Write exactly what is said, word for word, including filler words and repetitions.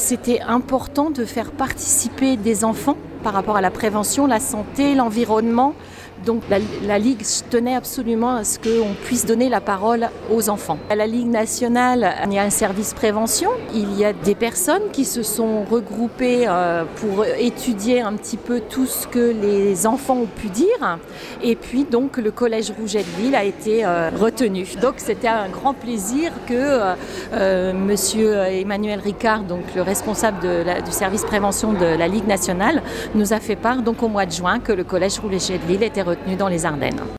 c'était important de faire participer des enfants par rapport à la prévention, la santé, l'environnement. Donc la, la Ligue tenait absolument à ce qu'on puisse donner la parole aux enfants. À la Ligue nationale, il y a un service prévention. Il y a des personnes qui se sont regroupées euh, pour étudier un petit peu tout ce que les enfants ont pu dire. Et puis donc le Collège Rouget de Lille a été euh, retenu. Donc c'était un grand plaisir que euh, euh, Monsieur Emmanuel Ricard, donc le responsable de la, du service prévention de la Ligue nationale, nous a fait part donc au mois de juin que le Collège Rouget de Lille était retenu dans les Ardennes.